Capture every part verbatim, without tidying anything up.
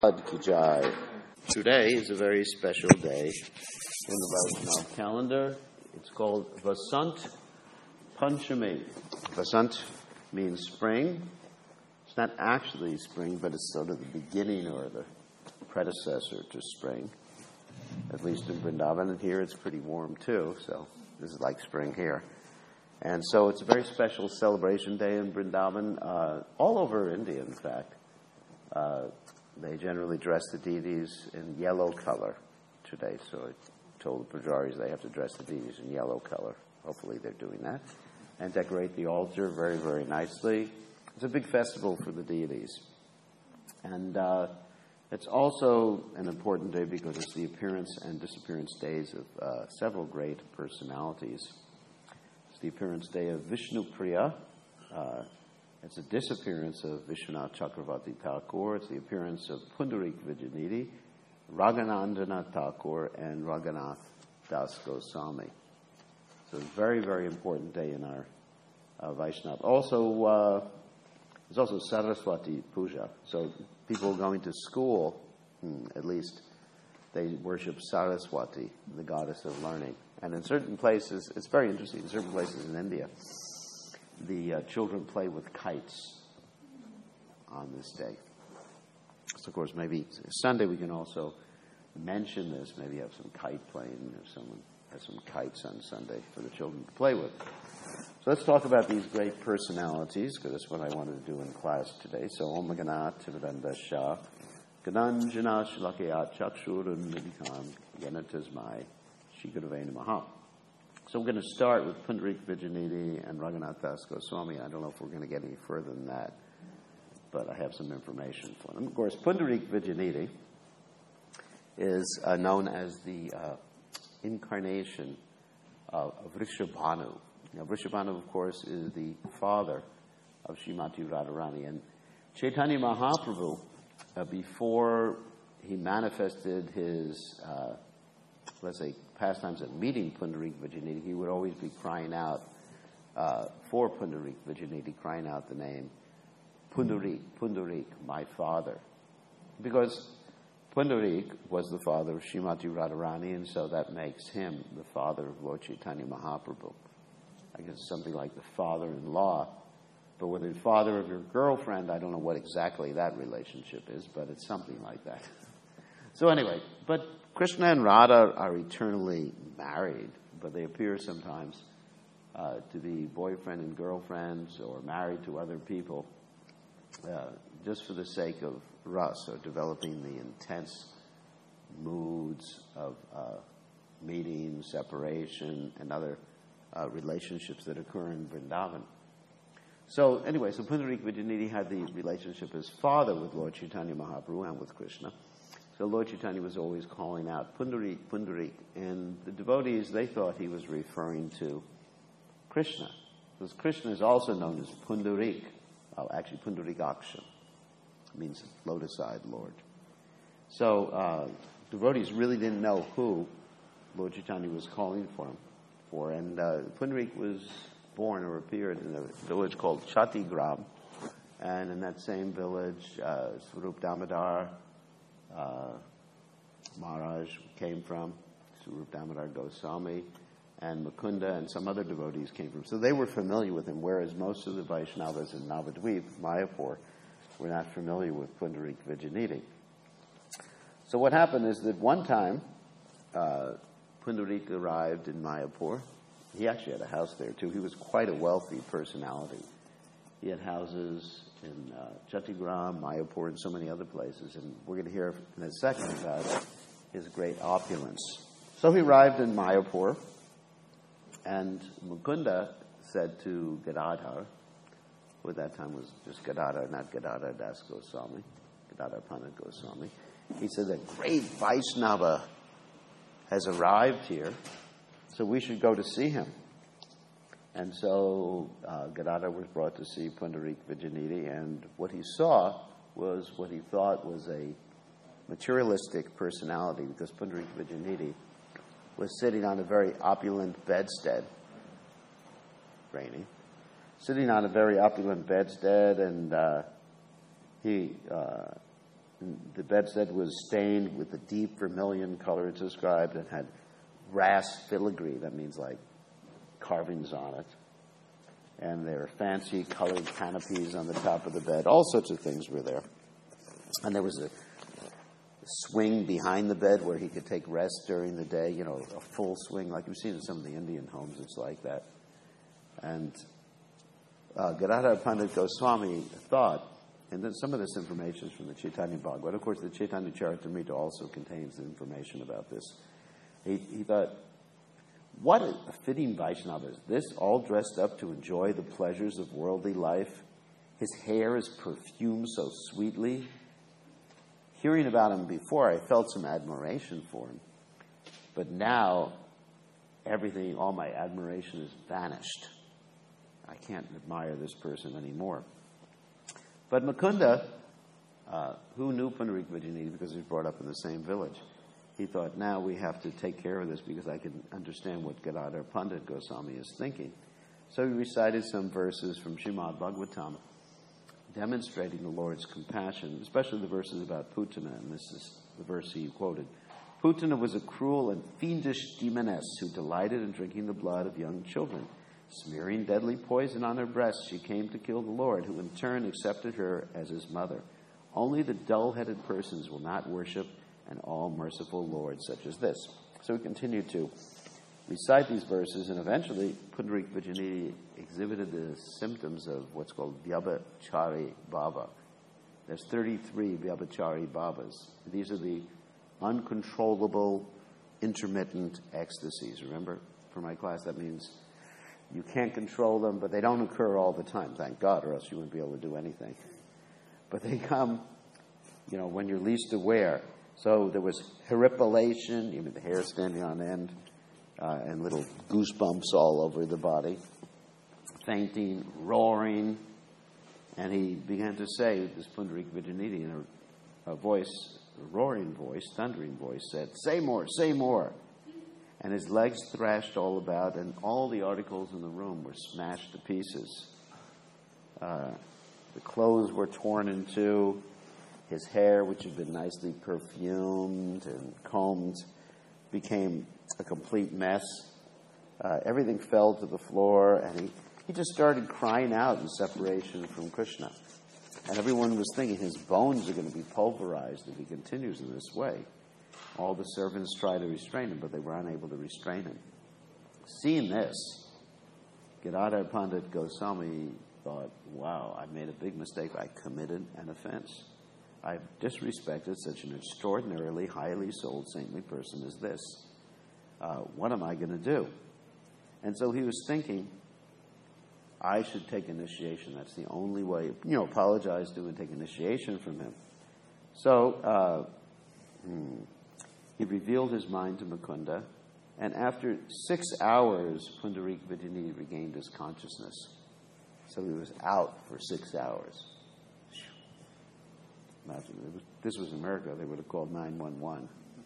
Kijai. Today is a very special day in the Vaishnava calendar. It's called Vasant Panchami. Vasant means spring. It's not actually spring, but it's sort of the beginning or the predecessor to spring, at least in Vrindavan. And here it's pretty warm too, so this is like spring here. And so it's a very special celebration day in Vrindavan, uh, all over India, in fact. Uh, They generally dress the deities in yellow color today. So I told the pujaris they have to dress the deities in yellow color. Hopefully they're doing that. And decorate the altar very, very nicely. It's a big festival for the deities. And uh, it's also an important day because it's the appearance and disappearance days of uh, several great personalities. It's the appearance day of Vishnu Priya. Uh, It's a disappearance of Vishwanath Chakravarti Thakur. It's the appearance of Pundarik Vijayanidhi, Raghunandana Thakur, and Raghunath Das Goswami. So it's a very, very important day in our uh, Vaishnava. Also, uh, there's also Saraswati Puja. So people going to school, hmm, at least, they worship Saraswati, the goddess of learning. And in certain places, it's very interesting, in certain places in India, the uh, children play with kites on this day. So, of course, maybe Sunday we can also mention this. Maybe have some kite playing if someone has some kites on Sunday for the children to play with. So let's talk about these great personalities, because that's what I wanted to do in class today. So, Om Ganat Tivranda Shah, Gananjana Shlakayat Chakshurun Nidikam Yanatasmai Shikadavena Maha. So we're going to start with Pundarik Vijayanidhi and Raghunath Das Goswami. I don't know if we're going to get any further than that, but I have some information for them. Of course, Pundarik Vijayanidhi is uh, known as the uh, incarnation of, of Vrishabhanu. Now, Vrishabhanu, of course, is the father of Srimati Radharani. And Chaitanya Mahaprabhu, uh, before he manifested his, uh, let's say, pastimes of meeting Pundarik Vijayanidhi, he would always be crying out uh, for Pundarik Vijayanidhi, crying out the name Pundarik, Pundarik, my father. Because Pundarik was the father of Srimati Radharani, and so that makes him the father of Lord Chaitanya Mahaprabhu. I guess it's something like the father-in-law, but whether the father of your girlfriend, I don't know what exactly that relationship is, but it's something like that. So anyway, but Krishna and Radha are eternally married, but they appear sometimes uh, to be boyfriend and girlfriends or married to other people uh, just for the sake of ras, or developing the intense moods of uh, meeting, separation, and other uh, relationships that occur in Vrindavan. So anyway, so Pundarik Vijayanidhi had the relationship as father with Lord Chaitanya Mahaprabhu and with Krishna. So Lord Chaitanya was always calling out, Pundarik, Pundarik. And the devotees, they thought he was referring to Krishna. Because Krishna is also known as Pundarik. Oh, actually, Pundarikaksha. Means lotus-eyed Lord. So uh, devotees really didn't know who Lord Chaitanya was calling for him for. And uh, Pundarik was born or appeared in a village called Chatigram. And in that same village, uh, Swarup Damodar, Uh, Maharaj came from, Swarup Damodar Goswami, and Mukunda and some other devotees came from. So they were familiar with him, whereas most of the Vaishnavas in Navadvip, Mayapur, were not familiar with Pundarik Vijayanidhi. So what happened is that one time, uh, Pundarik arrived in Mayapur. He actually had a house there too. He was quite a wealthy personality. He had houses in uh, Chatigram, Mayapur, and so many other places. And we're going to hear in a second about his great opulence. So he arrived in Mayapur, and Mukunda said to Gadadhar, who at that time was just Gadadhar, not Gadadhar Das Goswami, Gadadhar Pandit Goswami. He said, the great Vaishnava has arrived here, so we should go to see him. And so uh, Gadadhar was brought to see Pundarik Vijayanidhi, and what he saw was what he thought was a materialistic personality, because Pundarik Vijayanidhi was sitting on a very opulent bedstead, raining, sitting on a very opulent bedstead, and uh, he uh, the bedstead was stained with the deep vermilion color it's described and had brass filigree, that means like carvings on it. And there were fancy colored canopies on the top of the bed. All sorts of things were there. And there was a swing behind the bed where he could take rest during the day, you know, a full swing, like you've seen in some of the Indian homes, it's like that. And uh, Gadadhar Pandit Goswami thought, and then some of this information is from the Chaitanya Bhagavad. Of course, the Chaitanya Charitamrita also contains information about this. He, he thought, what a fitting Vaishnava is this, all dressed up to enjoy the pleasures of worldly life. His hair is perfumed so sweetly. Hearing about him before, I felt some admiration for him. But now, everything, all my admiration is vanished. I can't admire this person anymore. But Mukunda, uh, who knew Pundarik Vijayanidhi because he was brought up in the same village, he thought, now we have to take care of this because I can understand what Gadadhar Pandit Goswami is thinking. So he recited some verses from Srimad Bhagavatam, demonstrating the Lord's compassion, especially the verses about Putana, and this is the verse he quoted. Putana was a cruel and fiendish demoness who delighted in drinking the blood of young children. Smearing deadly poison on her breast, she came to kill the Lord, who in turn accepted her as his mother. Only the dull-headed persons will not worship an all-merciful Lord such as this. So we continued to recite these verses, and eventually Pundarik Vijayanidhi exhibited the symptoms of what's called Vyabhachari Bhava. There's thirty-three Vyabhachari Bhavas. These are the uncontrollable, intermittent ecstasies. Remember, for my class, that means you can't control them, but they don't occur all the time, thank God, or else you wouldn't be able to do anything. But they come, you know, when you're least aware. So there was horripilation, even the hair standing on end, uh, and little goosebumps all over the body, fainting, roaring, and he began to say, this Pundarik Vijayanidhi, in a, a voice, a roaring voice, thundering voice, said, say more, say more. And his legs thrashed all about, and all the articles in the room were smashed to pieces. Uh, the clothes were torn in two. His hair, which had been nicely perfumed and combed, became a complete mess. Uh, everything fell to the floor, and he, he just started crying out in separation from Krishna. And everyone was thinking his bones are going to be pulverized if he continues in this way. All the servants tried to restrain him, but they were unable to restrain him. Seeing this, Gadadhar Pandit Goswami thought, wow, I made a big mistake. I committed an offense. I've disrespected such an extraordinarily highly souled saintly person as this. Uh, what am I going to do? And so he was thinking, I should take initiation. That's the only way. You know, apologize to and take initiation from him. So uh, hmm, he revealed his mind to Mukunda, and after six hours, Pundarik Vijayanidhi regained his consciousness. So he was out for six hours. Imagine, it was, this was America, they would have called nine one one.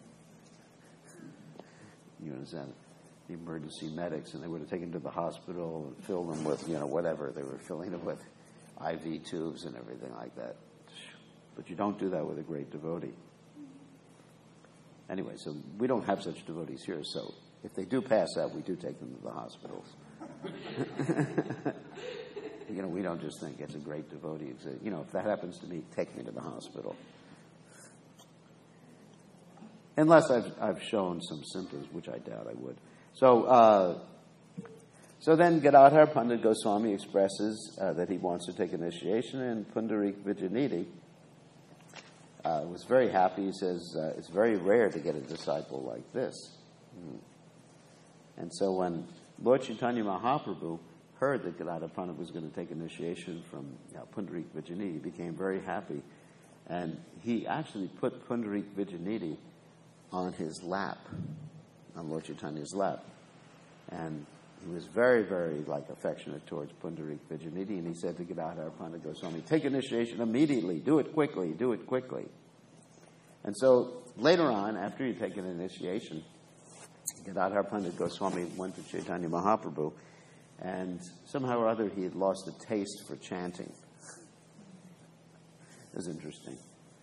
You understand? The emergency medics, and they would have taken him to the hospital and filled them with, you know, whatever. They were filling him with I V tubes and everything like that. But you don't do that with a great devotee. Anyway, so we don't have such devotees here, so if they do pass out, we do take them to the hospitals. You know, we don't just think it's a great devotee. It's a, you know, if that happens to me, take me to the hospital. Unless I've, I've shown some symptoms, which I doubt I would. So, uh, so then Gadadhar Pandit Goswami expresses uh, that he wants to take initiation, and Pundarik Vijayanidhi uh, was very happy. He says, uh, it's very rare to get a disciple like this. Mm. And so when Lord Chaitanya Mahaprabhu heard that Gadadhar Pandit was going to take initiation from you know, Pundarik Vijayanidhi, he became very happy. And he actually put Pundarik Vijayanidhi on his lap, on Lord Chaitanya's lap. And he was very, very, like, affectionate towards Pundarik Vijayanidhi. And he said to Gadadhar Pandit Goswami, take initiation immediately. Do it quickly. Do it quickly. And so later on, after he'd taken initiation, Gadadhar Pandit Goswami went to Chaitanya Mahaprabhu, and somehow or other he had lost the taste for chanting. It was interesting.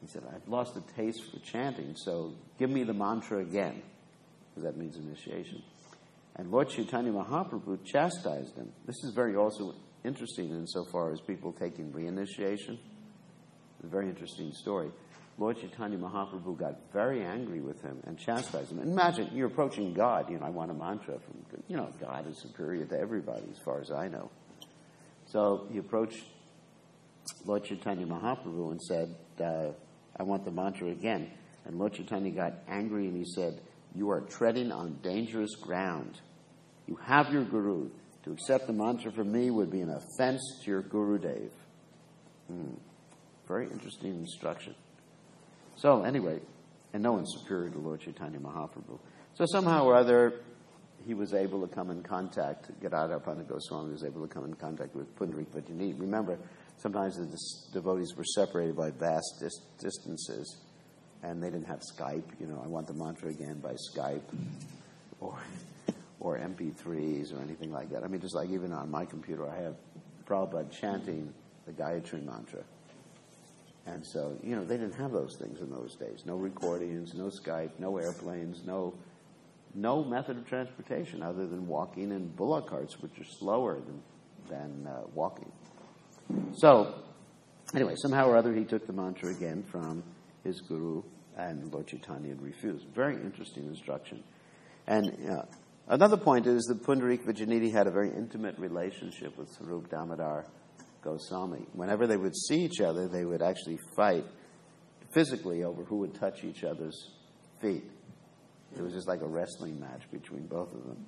he said, I've lost the taste for chanting, so give me the mantra again, because that means initiation. And Lord Chaitanya Mahaprabhu chastised him. This is very also interesting insofar as people taking reinitiation. It's a very interesting story. Lord Chaitanya Mahaprabhu got very angry with him and chastised him. Imagine, you're approaching God. You know, I want a mantra from, you know, God is superior to everybody as far as I know. So he approached Lord Chaitanya Mahaprabhu and said, uh, I want the mantra again. And Lord Chaitanya got angry and he said, you are treading on dangerous ground. You have your guru. To accept the mantra from me would be an offense to your Gurudev. Hmm. Very interesting instruction. So anyway, and no one's superior to Lord Chaitanya Mahaprabhu. So somehow or other, he was able to come in contact, Gadadhara Goswami was able to come in contact with Pundarik Vijayanidhi. Remember, sometimes the devotees were separated by vast dis- distances, and they didn't have Skype. You know, I want the mantra again by Skype, or or M P threes or anything like that. I mean, just like even on my computer, I have Prabhupada chanting the Gayatri mantra. And so, you know, they didn't have those things in those days. No recordings, no Skype, no airplanes, no no method of transportation other than walking in bullock carts, which are slower than, than uh, walking. So, anyway, somehow or other he took the mantra again from his guru, and Lord Chaitanya had refused. Very interesting instruction. And uh, another point is that Pundarik Vijayanidhi had a very intimate relationship with Swarup Damodar Goswami. Whenever they would see each other, they would actually fight physically over who would touch each other's feet. It was just like a wrestling match between both of them.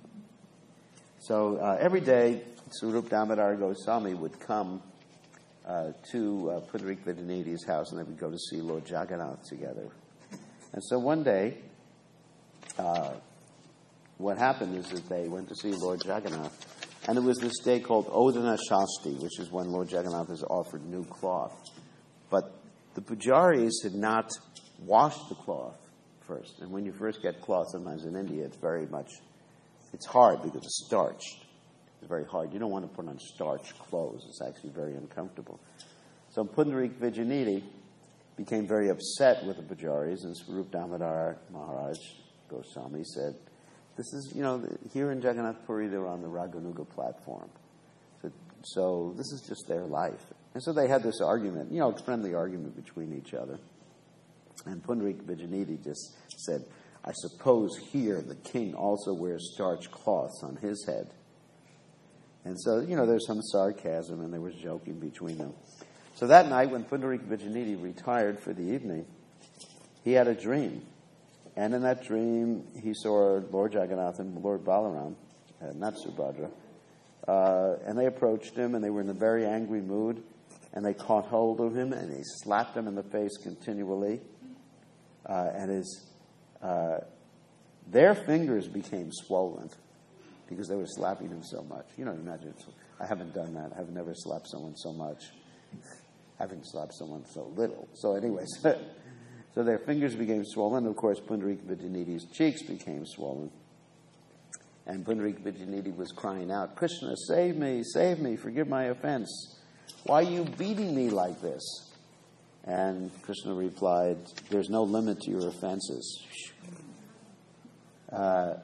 So uh, every day, Swarup Damodar Goswami would come uh, to uh, Pundarik Vijayanidhi's house, and they would go to see Lord Jagannath together. And so one day, uh, what happened is that they went to see Lord Jagannath, and it was this day called Odana Shasti, which is when Lord Jagannath is offered new cloth. But the pujaris had not washed the cloth first. And when you first get cloth, sometimes in India, it's very much, it's hard because it's starched. It's very hard. You don't want to put on starched clothes. It's actually very uncomfortable. So Pundarik Vijayanidhi became very upset with the pujaris, and Swarup Damodar Maharaj Goswami said, this is, you know, here in Jagannath Puri, they're on the Raganuga platform. So, so this is just their life. And so they had this argument, you know, a friendly argument between each other. And Pundarik Vijayanidhi just said, I suppose here the king also wears starched cloths on his head. And so, you know, there's some sarcasm, and there was joking between them. So that night, when Pundarik Vijayanidhi retired for the evening, he had a dream. And in that dream, he saw Lord Jagannath and Lord Balaram, uh, not Subhadra, uh, and they approached him, and they were in a very angry mood, and they caught hold of him, and they slapped him in the face continually, uh, and his uh, their fingers became swollen because they were slapping him so much. You know, imagine, I haven't done that. I've never slapped someone so much. I haven't slapped someone so little. So anyways... So their fingers became swollen. Of course, Pundarik Vijayanidhi's cheeks became swollen. And Pundarik Vijayanidhi was crying out, Krishna, save me, save me, forgive my offense. Why are you beating me like this? And Krishna replied, there's no limit to your offenses. Uh,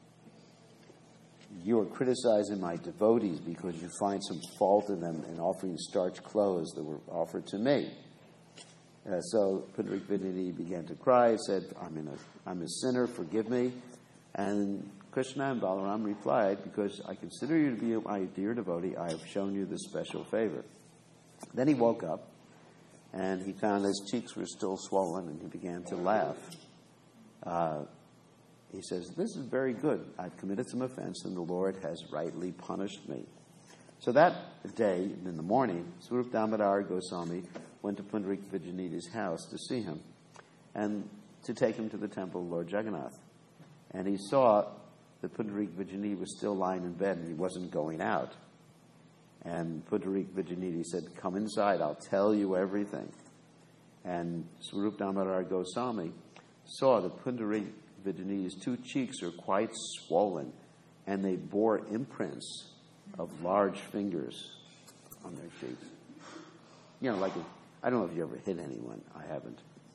you are criticizing my devotees because you find some fault in them in offering starched clothes that were offered to me. Uh, so Pundarik Vijayanidhi began to cry, said, I'm, in a, I'm a sinner, forgive me. And Krishna and Balaram replied, because I consider you to be my dear devotee, I have shown you this special favor. Then he woke up, and he found his cheeks were still swollen, and he began to laugh. Uh, he says, this is very good. I've committed some offense, and the Lord has rightly punished me. So that day, in the morning, Swarup Damodar Goswami went to Pundarik Vijayanidhi's house to see him and to take him to the temple of Lord Jagannath. And he saw that Pundarik Vijayanidhi was still lying in bed and he wasn't going out. And Pundarik Vijayanidhi said, come inside, I'll tell you everything. And Swarup Damodar Goswami saw that Pundarik Vijayanidhi's two cheeks are quite swollen, and they bore imprints of large fingers on their cheeks. You know, like, a, I don't know if you ever hit anyone. I haven't.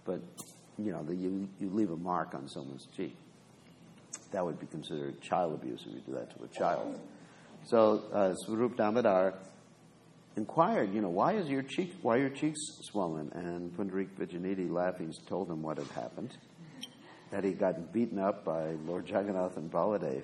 but, you know, the, you, you leave a mark on someone's cheek. That would be considered child abuse if you do that to a child. So uh, Swarup Damodar inquired, you know, why is your cheek, why are your cheeks swollen? And Pundarik Vijayanidhi, laughing, told him what had happened, that he'd gotten beaten up by Lord Jagannath and Baladev.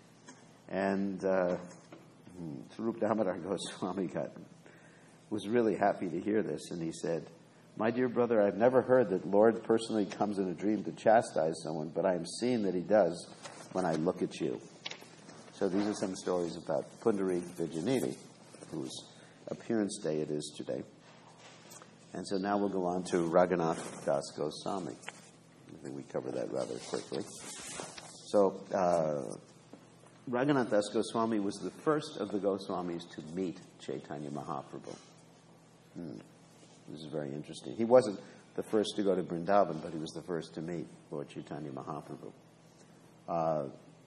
And uh, Swarup Damodar Goswami got, was really happy to hear this, and he said, my dear brother, I've never heard that Lord personally comes in a dream to chastise someone, but I am seeing that he does when I look at you. So these are some stories about Pundarik Vijayanidhi, whose appearance day it is today. And so now we'll go on to Raghunath Das Goswami. I think we cover that rather quickly. So uh, Raghunath Das Goswami was the first of the Goswamis to meet Chaitanya Mahaprabhu. Hmm. This is very interesting. He wasn't the first to go to Vrindavan, but he was the first to meet Lord Chaitanya Mahaprabhu. Uh,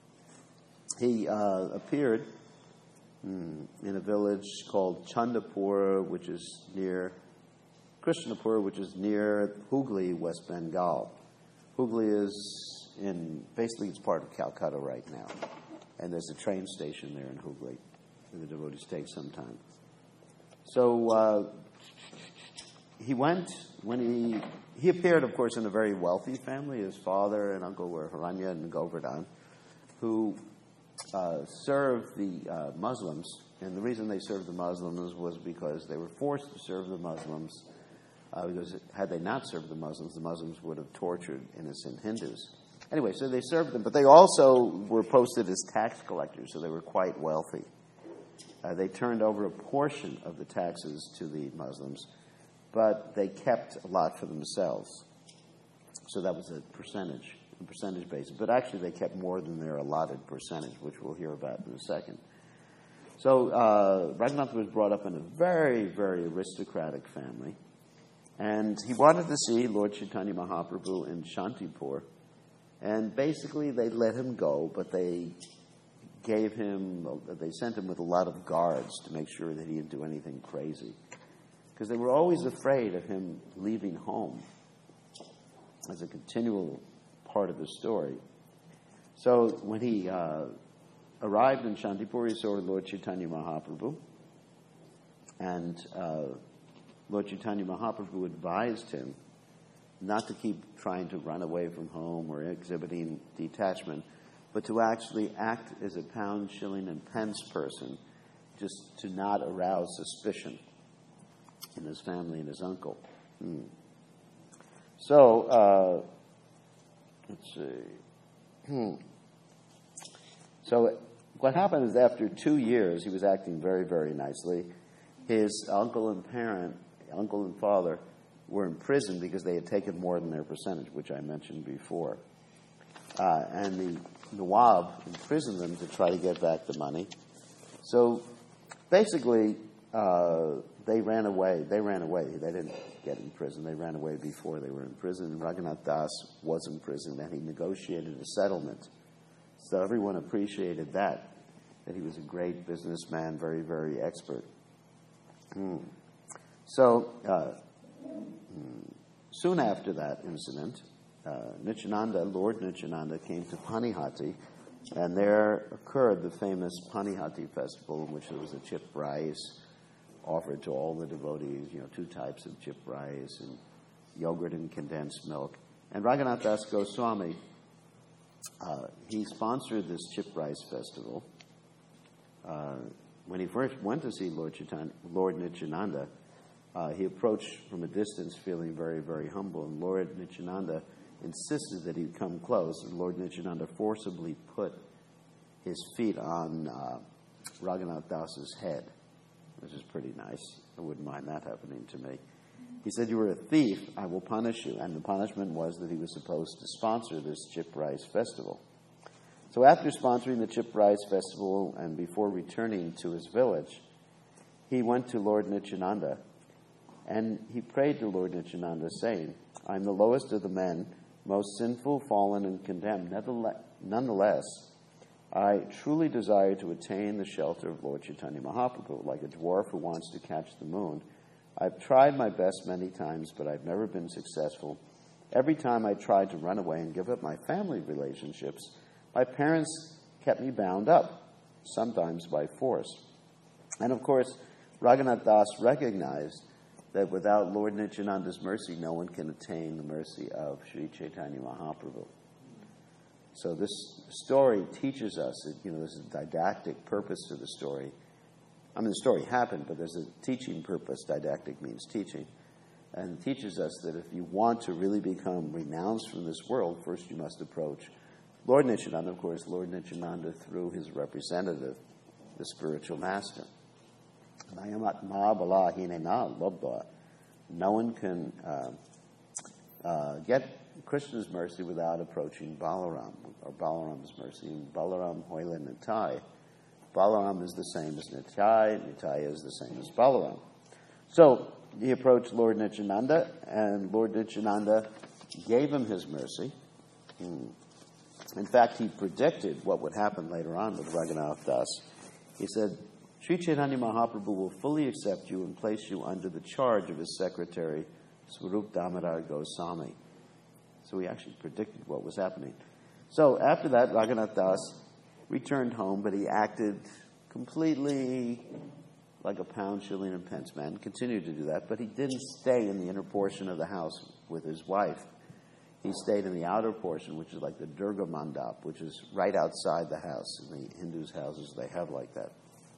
he uh, appeared hmm, in a village called Chandapur, which is near Krishnapur, which is near Hooghly, West Bengal. Hooghly is in, basically it's part of Calcutta right now. And there's a train station there in Hooghly where the devotees take some time. So uh, he went, when he, he appeared, of course, in a very wealthy family. His father and uncle were Haranya and Govardhan, who uh, served the uh, Muslims. And the reason they served the Muslims was because they were forced to serve the Muslims. Uh, because had they not served the Muslims, the Muslims would have tortured innocent Hindus. Anyway, so they served them, but they also were posted as tax collectors, so they were quite wealthy. Uh, they turned over a portion of the taxes to the Muslims, but they kept a lot for themselves. So that was a percentage, a percentage basis. But actually they kept more than their allotted percentage, which we'll hear about in a second. So uh, Raghunath was brought up in a very, very aristocratic family. And he wanted to see Lord Chaitanya Mahaprabhu in Shantipur. And basically they let him go, but they gave him, they sent him with a lot of guards to make sure that he didn't do anything crazy. Because they were always afraid of him leaving home as a continual part of the story. So when he uh, arrived in Shantipur, he saw Lord Chaitanya Mahaprabhu. And uh, Lord Chaitanya Mahaprabhu advised him not to keep trying to run away from home or exhibiting detachment, but to actually act as a pound, shilling, and pence person, just to not arouse suspicion in his family and his uncle. Hmm. So, uh, let's see. Hmm. So what happened is after two years, he was acting very, very nicely. His uncle and parent, uncle and father, were in prison because they had taken more than their percentage, which I mentioned before. Uh, and the Nawab imprisoned them to try to get back the money. So basically, uh, they ran away. They ran away. They didn't get in prison. They ran away before they were in prison. And Raghunath Das was in prison, and he negotiated a settlement. So everyone appreciated that, that he was a great businessman, very, very expert. Hmm. So uh, soon after that incident, uh, Nityananda, Lord Nityananda, came to Panihati, and there occurred the famous Panihati festival, in which there was a chip rice offered to all the devotees, you know, two types of chip rice and yogurt and condensed milk. And Raghunath Das Goswami, uh, he sponsored this chip rice festival. Uh, when he first went to see Lord, Chaitanya, Lord Nityananda, uh, he approached from a distance feeling very, very humble, and Lord Nityananda insisted that he come close, and Lord Nityananda forcibly put his feet on uh, Raghunath Das's head, which is pretty nice. I wouldn't mind that happening to me. He said, "You were a thief, I will punish you." And the punishment was that he was supposed to sponsor this chip rice festival. So after sponsoring the chip rice festival and before returning to his village, he went to Lord Nityananda, and he prayed to Lord Nityananda, saying, "I am the lowest of the men, most sinful, fallen, and condemned. Nonetheless, I truly desire to attain the shelter of Lord Chaitanya Mahaprabhu, like a dwarf who wants to catch the moon. I've tried my best many times, but I've never been successful. Every time I tried to run away and give up my family relationships, my parents kept me bound up, sometimes by force. And of course, Raghunath Das recognized that without Lord Nityananda's mercy, no one can attain the mercy of Sri Chaitanya Mahaprabhu. So this story teaches us that, you know, there's a didactic purpose to the story. I mean, the story happened, but there's a teaching purpose. Didactic means teaching. And it teaches us that if you want to really become renounced from this world, first you must approach Lord Nityananda, of course, Lord Nityananda through his representative, the spiritual master. No one can uh, uh, get Krishna's mercy without approaching Balaram, or Balaram's mercy. And Balaram, Hoila, Nitai. Balaram is the same as Nitai, Nitai is the same as Balaram. So he approached Lord Nityananda, and Lord Nityananda gave him his mercy. Hmm. In fact, he predicted what would happen later on with Raghunath Das. He said, Sri Chaitanya Mahaprabhu will fully accept you and place you under the charge of his secretary, Swarup Damodar Goswami. So he actually predicted what was happening. So after that, Raghunath Das returned home, but he acted completely like a pound, shilling, and pence man. Continued to do that, but he didn't stay in the inner portion of the house with his wife. He stayed in the outer portion, which is like the Durga Mandap, which is right outside the house. In the Hindus' houses, they have like that.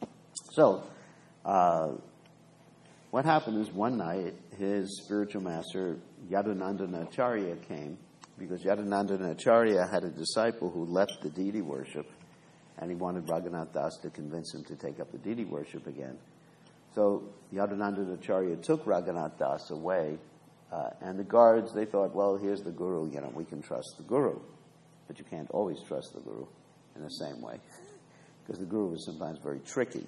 So, uh, what happened is one night, his spiritual master, Yadunandana Acharya, came, because Yadunandana Acharya had a disciple who left the deity worship, and he wanted Raghunath Das to convince him to take up the deity worship again. So, Yadunandana Acharya took Raghunath Das away, uh, and the guards, they thought, well, here's the guru, you know, we can trust the guru. But you can't always trust the guru in the same way, because the guru is sometimes very tricky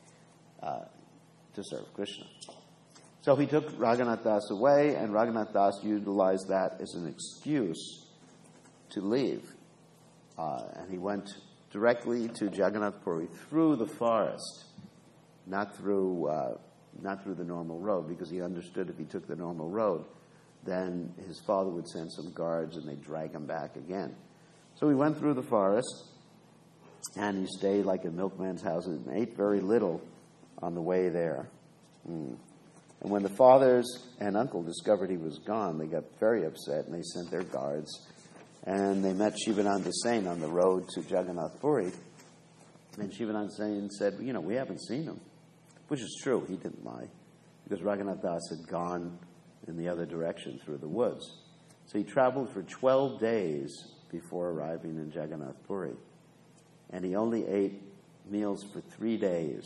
uh, to serve Krishna. So he took Raghunath Das away, and Raghunath Das utilized that as an excuse to leave. Uh, and he went directly to Jagannath Puri through the forest, not through uh, not through the normal road, because he understood if he took the normal road, then his father would send some guards and they'd drag him back again. So he went through the forest, and he stayed like a milkman's house and ate very little on the way there. Mm. And when the fathers and uncle discovered he was gone, they got very upset, and they sent their guards. And they met Shivananda Sain on the road to Jagannath Puri. And Shivananda Sain said, you know, we haven't seen him. Which is true, he didn't lie. Because Raghunath Das had gone in the other direction through the woods. So he traveled for twelve days before arriving in Jagannath Puri. And he only ate meals for three days.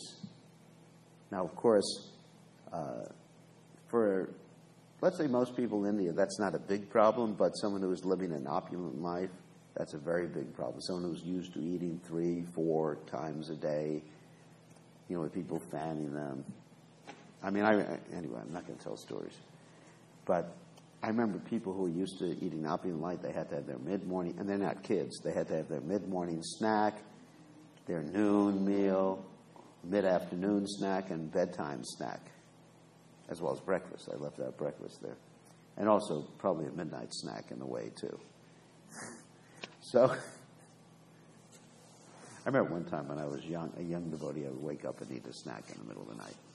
Now, of course, uh, for, let's say most people in India, that's not a big problem, but someone who is living an opulent life, that's a very big problem. Someone who's used to eating three, four times a day, you know, with people fanning them. I mean, I, anyway, I'm not going to tell stories. But I remember people who were used to eating opulent life, they had to have their mid-morning, and they're not kids, they had to have their mid-morning snack, their noon meal, mid-afternoon snack, and bedtime snack, as well as breakfast. I left out breakfast there. And also probably a midnight snack in the way, too. So, I remember one time when I was young, a young devotee, I would wake up and eat a snack in the middle of the night.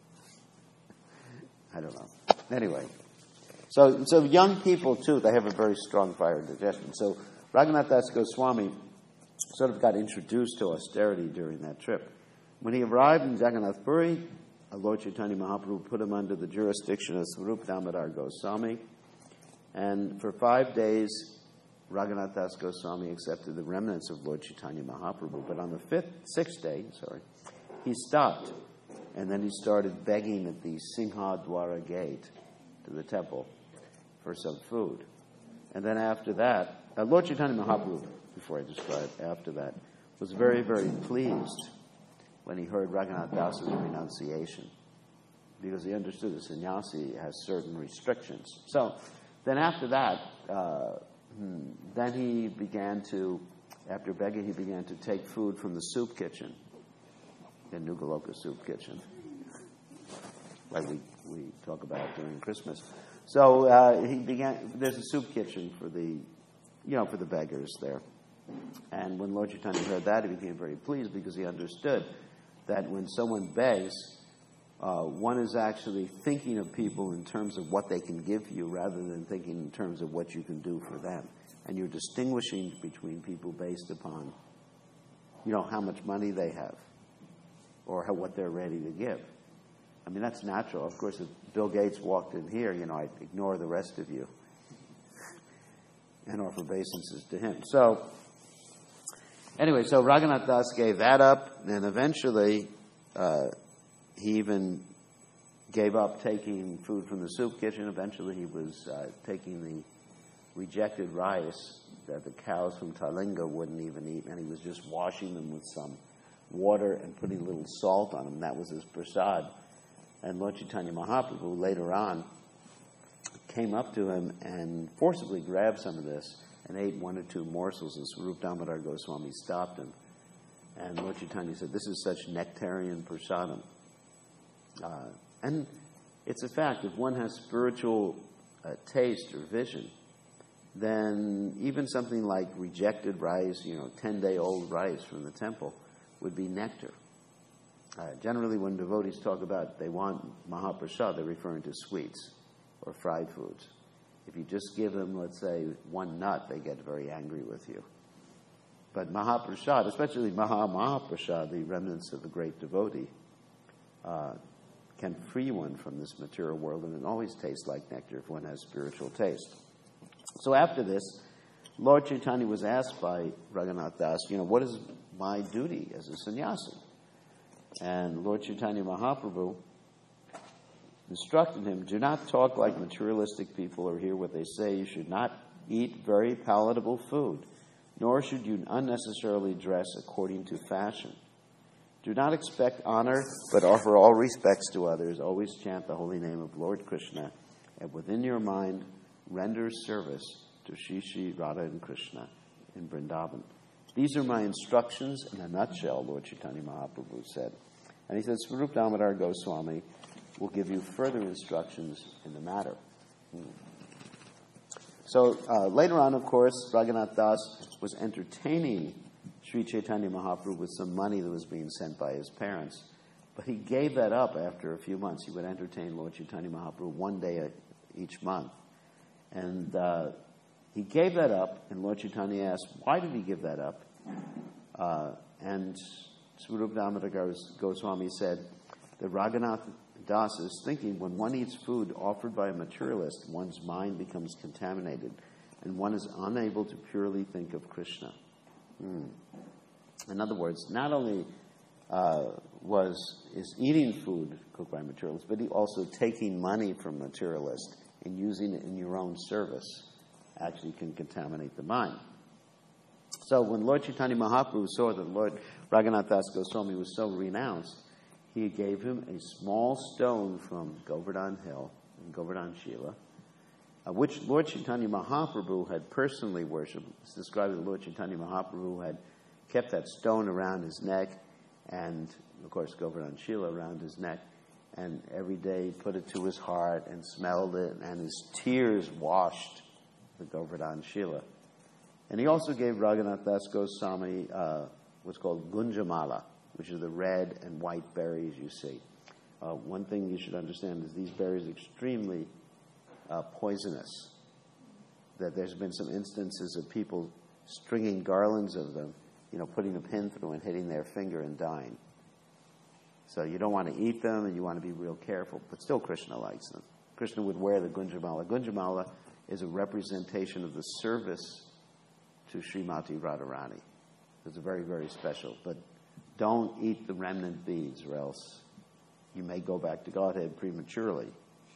I don't know. Anyway, so so young people, too, they have a very strong fire digestion. So Raghunath Das Goswami sort of got introduced to austerity during that trip. When he arrived in Jagannath Puri, Lord Chaitanya Mahaprabhu put him under the jurisdiction of Swarup Damodar Goswami. And for five days, Raghunath Das Goswami accepted the remnants of Lord Chaitanya Mahaprabhu. But on the fifth, sixth day, sorry, he stopped. And then he started begging at the Singhadwara gate to the temple for some food. And then after that, uh, Lord Chaitanya Mahaprabhu, before I describe after that, was very, very pleased when he heard Raghunath Das's renunciation, because he understood the sannyasi has certain restrictions. So then after that, uh, hmm, then he began to, after begging, he began to take food from the soup kitchen, the Nugaloka soup kitchen, like we, we talk about during Christmas. So uh, he began, there's a soup kitchen for the, you know, for the beggars there. And when Lord Chaitanya heard that, he became very pleased because he understood that when someone begs, uh, one is actually thinking of people in terms of what they can give you rather than thinking in terms of what you can do for them. And you're distinguishing between people based upon, you know, how much money they have or how, what they're ready to give. I mean, that's natural. Of course, if Bill Gates walked in here, you know, I'd ignore the rest of you and offer obeisances to him. So, anyway, so Raghunath Das gave that up, and eventually uh, he even gave up taking food from the soup kitchen. Eventually he was uh, taking the rejected rice that the cows from Talinga wouldn't even eat, and he was just washing them with some water and putting a little salt on them. That was his prasad. And Lord Chaitanya Mahaprabhu later on came up to him and forcibly grabbed some of this and ate one or two morsels, and Swarup Damodar Goswami stopped him. And Lord Chaitanya said, "This is such nectarian prasadam." Uh, and it's a fact, if one has spiritual uh, taste or vision, then even something like rejected rice, you know, ten-day-old rice from the temple, would be nectar. Uh, generally, when devotees talk about they want Mahaprasad, they're referring to sweets or fried foods. If you just give them, let's say, one nut, they get very angry with you. But Mahaprasad, especially Maha Mahaprasad, the remnants of the great devotee, uh, can free one from this material world, and it always tastes like nectar if one has spiritual taste. So after this, Lord Chaitanya was asked by Raghunath Das, you know, what is my duty as a sannyasi? And Lord Chaitanya Mahaprabhu instructed him, do not talk like materialistic people or hear what they say. You should not eat very palatable food, nor should you unnecessarily dress according to fashion. Do not expect honor, but offer all respects to others. Always chant the holy name of Lord Krishna, and within your mind, render service to Shri Shri Radha and Krishna in Vrindavan. These are my instructions in a nutshell, Lord Chaitanya Mahaprabhu said. And he said, Swarup Damodar Goswami will give you further instructions in the matter. Hmm. So uh, later on, of course, Raghunath Das was entertaining Sri Chaitanya Mahaprabhu with some money that was being sent by his parents. But he gave that up after a few months. He would entertain Lord Chaitanya Mahaprabhu one day a, each month. And uh, he gave that up, and Lord Chaitanya asked, why did he give that up? Uh, and Swarup Damodar Goswami said that Raghunath Das is thinking when one eats food offered by a materialist, one's mind becomes contaminated, and one is unable to purely think of Krishna. Hmm. In other words, not only uh, was is eating food cooked by materialists, but he also taking money from materialists and using it in your own service actually can contaminate the mind. So when Lord Chaitanya Mahaprabhu saw that Lord Raghunath Das Goswami was so renounced, he gave him a small stone from Govardhan Hill in Govardhan Shila, uh, which Lord Chaitanya Mahaprabhu had personally worshipped. It's described that Lord Chaitanya Mahaprabhu had kept that stone around his neck and, of course, Govardhan Shila around his neck, and every day put it to his heart and smelled it, and his tears washed the Govardhan Shila. And he also gave Raghunath Das Goswami uh, what's called Gunjamala, which are the red and white berries you see. Uh, one thing you should understand is these berries are extremely uh, poisonous. That there's been some instances of people stringing garlands of them, you know, putting a pin through and hitting their finger and dying. So you don't want to eat them, and you want to be real careful. But still, Krishna likes them. Krishna would wear the Gunjamala. Gunjamala is a representation of the service to Srimati Radharani. It's very, very special. But don't eat the remnant beads, or else you may go back to Godhead prematurely.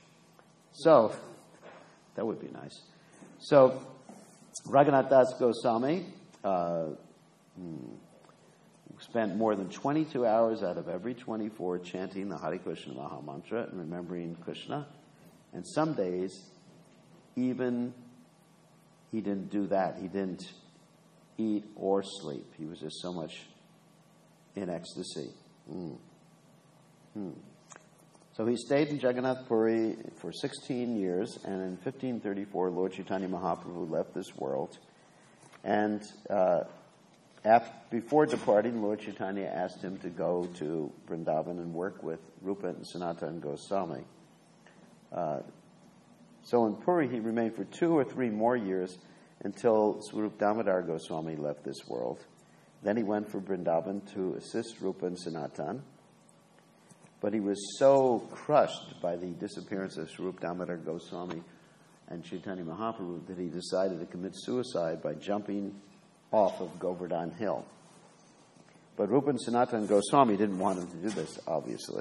So, that would be nice. So, Raghunath Das Goswami uh, hmm, spent more than twenty-two hours out of every twenty-four chanting the Hare Krishna Maha Mantra and remembering Krishna. And some days, even he didn't do that. He didn't eat or sleep. He was just so much in ecstasy. Mm. Mm. So he stayed in Jagannath Puri for sixteen years, and in fifteen thirty-four, Lord Chaitanya Mahaprabhu left this world. And uh, after, before departing, Lord Chaitanya asked him to go to Vrindavan and work with Rupa and Sanatana Goswami. Uh, so in Puri, he remained for two or three more years until Swarup Damodar Goswami left this world. Then he went for Vrindavan to assist Rupa and Sanatan. But he was so crushed by the disappearance of Swarup Damodar Goswami and Chaitanya Mahaprabhu that he decided to commit suicide by jumping off of Govardhan Hill. But Rupa and Sanatana Goswami didn't want him to do this, obviously.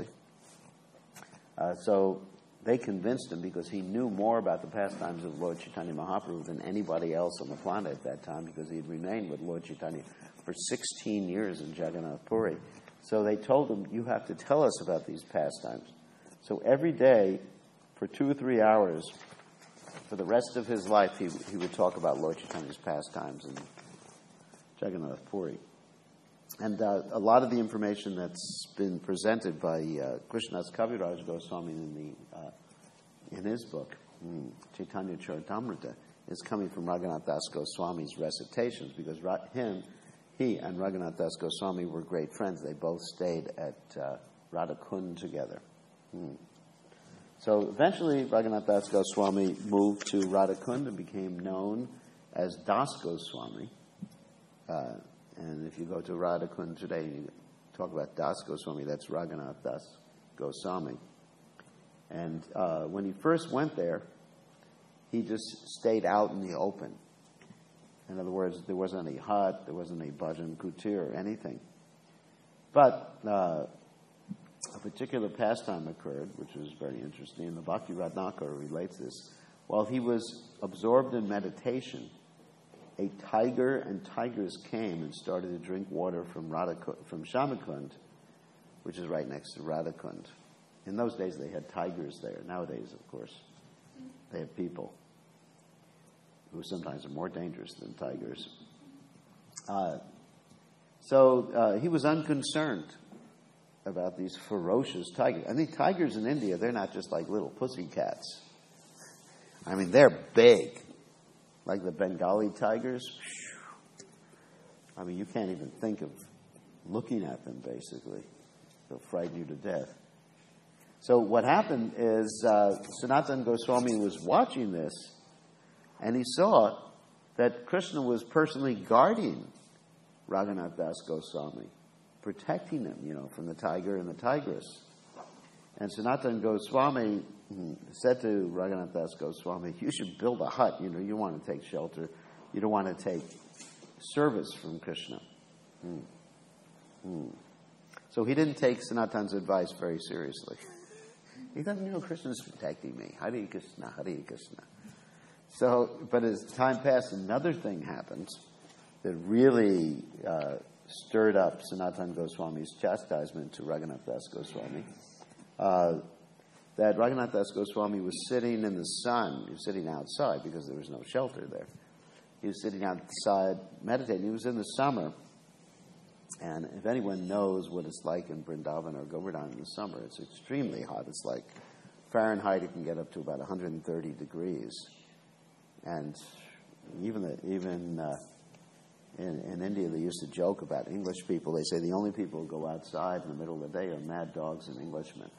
Uh, so they convinced him, because he knew more about the pastimes of Lord Chaitanya Mahaprabhu than anybody else on the planet at that time, because he had remained with Lord Chaitanya for sixteen years in Jagannath Puri. So they told him, you have to tell us about these pastimes. So every day, for two or three hours, for the rest of his life, he, he would talk about Lord Chaitanya's pastimes in Jagannath Puri. And uh, a lot of the information that's been presented by uh, Krishnadas Kaviraj Goswami in, the, uh, in his book, mm, Chaitanya Charitamrita, is coming from Raghunath Das Goswami's recitations, because Ra- him... He and Raghunath Das Goswami were great friends. They both stayed at uh, Radhakund together. Hmm. So eventually, Raghunath Das Goswami moved to Radhakund and became known as Das Goswami. Uh, and if you go to Radhakund today and you talk about Das Goswami, that's Raghunath Das Goswami. And uh, when he first went there, he just stayed out in the open. In other words, there wasn't any hut, there wasn't any bhajan kutir or anything. But uh, a particular pastime occurred, which was very interesting, and the Bhakti Ratnakara relates this. While he was absorbed in meditation, a tiger and tigers came and started to drink water from Radhakund, from Shamakund, which is right next to Radhakund. In those days, they had tigers there. Nowadays, of course, they have people, who sometimes are more dangerous than tigers. Uh, so uh, he was unconcerned about these ferocious tigers. I think tigers in India, they're not just like little pussycats. I mean, they're big. Like the Bengali tigers. I mean, you can't even think of looking at them, basically. They'll frighten you to death. So what happened is uh, Sanatana Goswami was watching this, and he saw that Krishna was personally guarding Raghunath Das Goswami, protecting him, you know, from the tiger and the tigress. And Sanatana Goswami said to Raghunath Das Goswami, you should build a hut. You know, you want to take shelter. You don't want to take service from Krishna. Hmm. Hmm. So he didn't take Sanatana's advice very seriously. He thought, you know, Krishna's protecting me. Hare Krishna, Hare Krishna. So, but as time passed, another thing happened that really uh, stirred up Sanatana Goswami's chastisement to Raghunath Das Goswami. Uh, that Raghunath Das Goswami was sitting in the sun. He was sitting outside because there was no shelter there. He was sitting outside meditating. He was in the summer. And if anyone knows what it's like in Vrindavan or Govardhan in the summer, it's extremely hot. It's like Fahrenheit, it can get up to about one hundred thirty degrees. And even the, even uh, in, in India, they used to joke about English people. They say the only people who go outside in the middle of the day are mad dogs and Englishmen.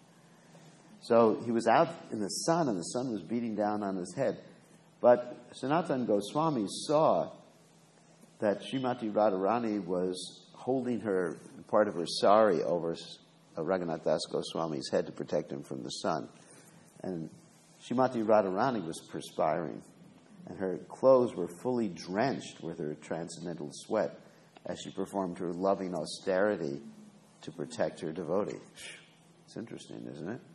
So he was out in the sun, and the sun was beating down on his head. But Sanatana Goswami saw that Srimati Radharani was holding her part of her sari over Raghunath Das Goswami's head to protect him from the sun. And Srimati Radharani was perspiring, and her clothes were fully drenched with her transcendental sweat as she performed her loving austerity to protect her devotee. It's interesting, isn't it?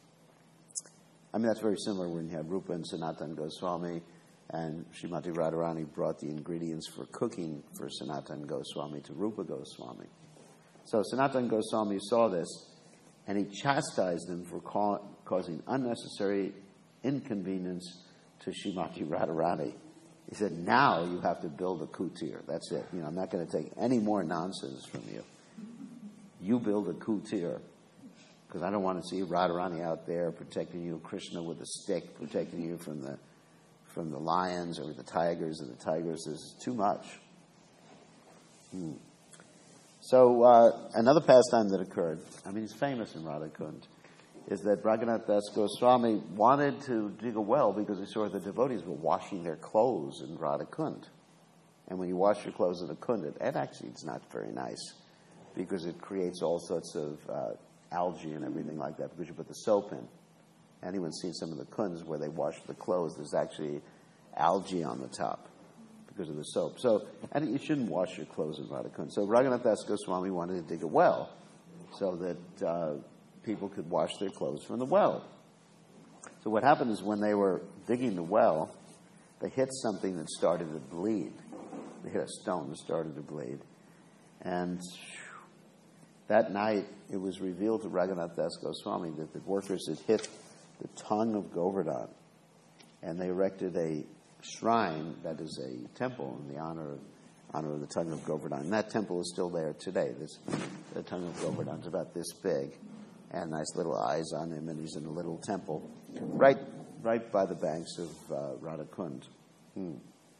I mean, that's very similar when you have Rupa and Sanatana Goswami, and Srimati Radharani brought the ingredients for cooking for Sanatana Goswami to Rupa Goswami. So Sanatana Goswami saw this, and he chastised him for ca- causing unnecessary inconvenience to Srimati Radharani. He said, now you have to build a kutir. That's it. You know, I'm not going to take any more nonsense from you. You build a kutir. because I don't want to see Radharani out there protecting you, Krishna with a stick, protecting you from the from the lions or the tigers or the tigers. Is too much. Hmm. So uh, another pastime that occurred, I mean, it's famous in Radhakund, is that Raghunath Das Goswami wanted to dig a well because he saw the devotees were washing their clothes in Radhakund. And when you wash your clothes in a kund, it, it actually it's not very nice because it creates all sorts of uh, algae and everything like that because you put the soap in. Anyone's seen some of the kunds where they wash the clothes, there's actually algae on the top because of the soap. So, and you shouldn't wash your clothes in Radhakund. So Raghunath Das Goswami wanted to dig a well so that uh, people could wash their clothes from the well. So what happened is when they were digging the well, they hit something that started to bleed. They hit a stone that started to bleed. And that night, it was revealed to Raghunath Das Goswami that the workers had hit the tongue of Govardhan. And they erected a shrine that is a temple in the honor of, honor of the tongue of Govardhan. And that temple is still there today. This, the tongue of Govardhan is about this big. And nice little eyes on him, and he's in a little temple right right by the banks of uh, Radhakund. Hmm.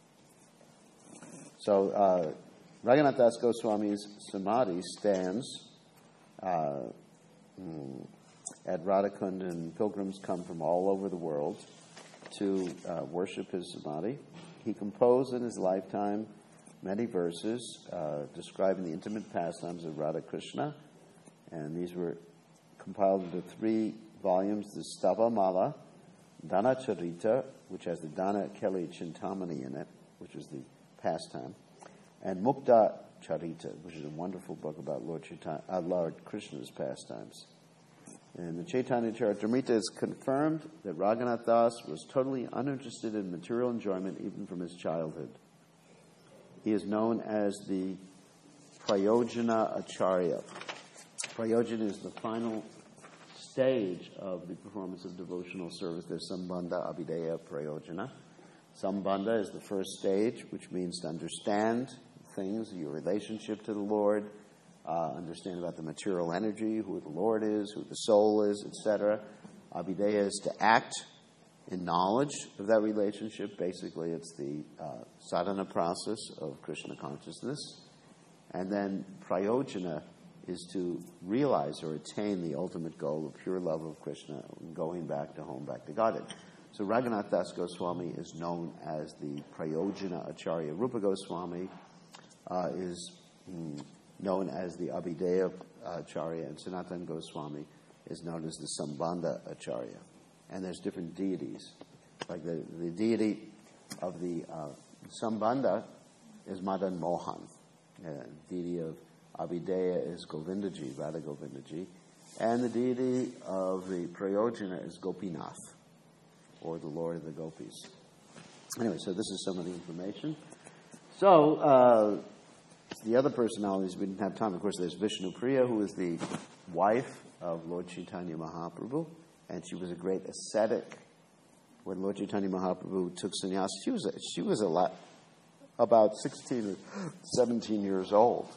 So uh, Raghunath Das Goswami's samadhi stands uh, hmm, at Radhakund, and pilgrims come from all over the world to uh, worship his samadhi. He composed in his lifetime many verses uh, describing the intimate pastimes of Radha Krishna, and these were compiled into three volumes: the Stava Mala, Dana Charita, which has the Dana Kelly Chintamani in it, which is the pastime, and Mukta Charita, which is a wonderful book about Lord, Chaitanya, uh, Lord Krishna's pastimes. And the Chaitanya Charitamrita is confirmed that Raghunath Das was totally uninterested in material enjoyment even from his childhood. He is known as the Prayojana Acharya. Prayojana is the final stage of the performance of devotional service. There's Sambandha, Abhideya, Prayojana. Sambandha is the first stage, which means to understand things, your relationship to the Lord, uh, understand about the material energy, who the Lord is, who the soul is, et cetera. Abhideya is to act in knowledge of that relationship. Basically, it's the uh, sadhana process of Krishna consciousness. And then Prayojana is to realize or attain the ultimate goal of pure love of Krishna, going back to home, back to Godhead. So Raghunath Das Goswami is known as the Prayojana Acharya. Rupa Goswami uh, is mm, known as the Abhideya Acharya, and Sanatana Goswami is known as the Sambandha Acharya. And there's different deities. Like the, the deity of the uh, Sambandha is Madan Mohan. Uh, deity of Abhideya is Govindaji, Radha Govindaji. And the deity of the Prayojana is Gopinath, or the Lord of the Gopis. Anyway, so this is some of the information. So, uh, the other personalities, we didn't have time. Of course, there's Vishnu Priya, who is the wife of Lord Chaitanya Mahaprabhu, and she was a great ascetic. When Lord Chaitanya Mahaprabhu took sannyas, she was a, she was a lot, about sixteen or seventeen years old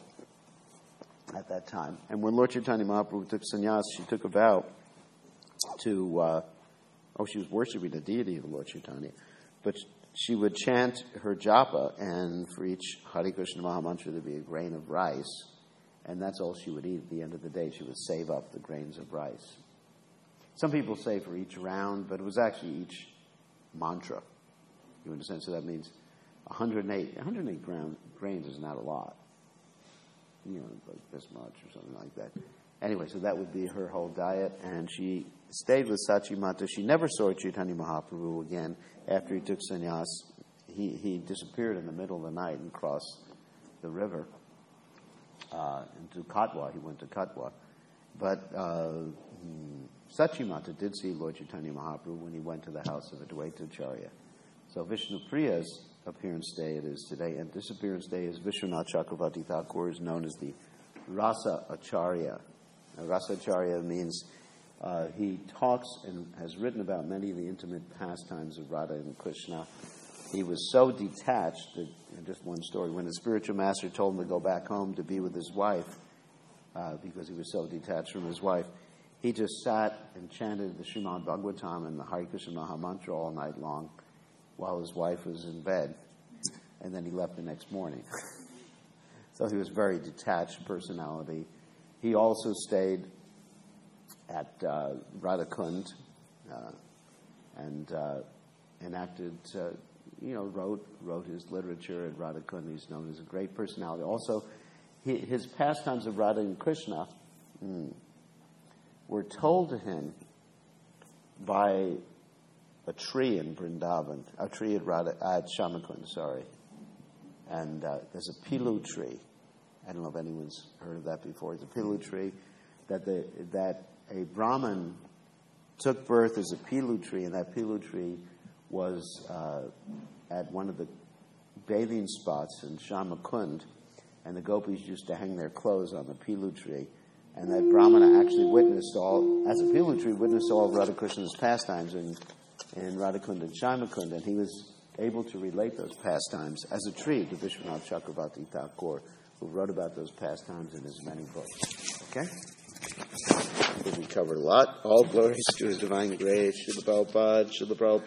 at that time. And when Lord Chaitanya Mahaprabhu took sannyas, she took a vow to, uh, oh, she was worshiping the deity of Lord Chaitanya, but she would chant her japa, and for each Hare Krishna Mahamantra there'd be a grain of rice, and that's all she would eat at the end of the day. She would save up the grains of rice. Some people say for each round, but it was actually each mantra. You understand? So that means one hundred eight. one hundred eight gram, grains is not a lot. You know, like this much or something like that. Anyway, so that would be her whole diet, and she stayed with Sachi Mata. She never saw Chaitanya Mahaprabhu again after he took sannyas. He, he disappeared in the middle of the night and crossed the river uh, into Katwa. He went to Katwa. But uh, Sachi Mata did see Lord Chaitanya Mahaprabhu when he went to the house of Advaita Acharya. So Vishnu Priya's appearance day it is today, and this appearance day is Vishwanath Chakravarti Thakur, is known as the Rasa Acharya. Now, Rasa Acharya means uh, he talks and has written about many of the intimate pastimes of Radha and Krishna. He was so detached that, you know, just one story, when the spiritual master told him to go back home to be with his wife, uh, because he was so detached from his wife, he just sat and chanted the Srimad Bhagavatam and the Hare Krishna Maha Mantra all night long while his wife was in bed. And then he left the next morning. So he was a very detached personality. He also stayed at uh, Radhakund uh, and uh, enacted, uh, you know, wrote wrote his literature at Radhakund. He's known as a great personality. Also, he, his pastimes of Radha and Krishna mm, were told to him by a tree in Vrindavan, a tree at, Radha, at Shamakund, sorry. And uh, there's a pilu tree. I don't know if anyone's heard of that before. It's a pilu tree that the that a Brahmin took birth as a pilu tree, and that pilu tree was uh, at one of the bathing spots in Shamakund, and the gopis used to hang their clothes on the pilu tree. And that Brahmana actually witnessed all, as a pilu tree, witnessed all of Radha Krishna's pastimes in, in Radhakund and Shamakund, and he was able to relate those pastimes as a tree to Vishwanath Chakravarti Thakur, who wrote about those pastimes in his many books. Okay? I think we covered a lot. All glories to His divine grace. Srila Prabhupada, Srila Prabhupada.